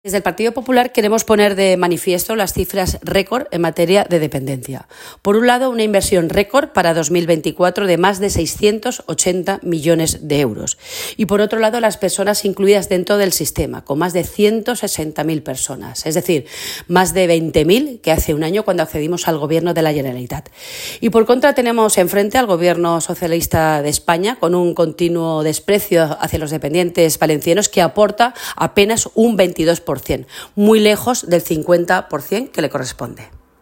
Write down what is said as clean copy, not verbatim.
Desde el Partido Popular queremos poner de manifiesto las cifras récord en materia de dependencia. Por un lado, una inversión récord para 2024 de más de 680 millones de euros. Y por otro lado, las personas incluidas dentro del sistema, con más de 160.000 personas. Es decir, más de 20.000 que hace un año cuando accedimos al Gobierno de la Generalitat. Y por contra, tenemos enfrente al Gobierno socialista de España, con un continuo desprecio hacia los dependientes valencianos que aporta apenas un 22%. Muy lejos del 50% que le corresponde.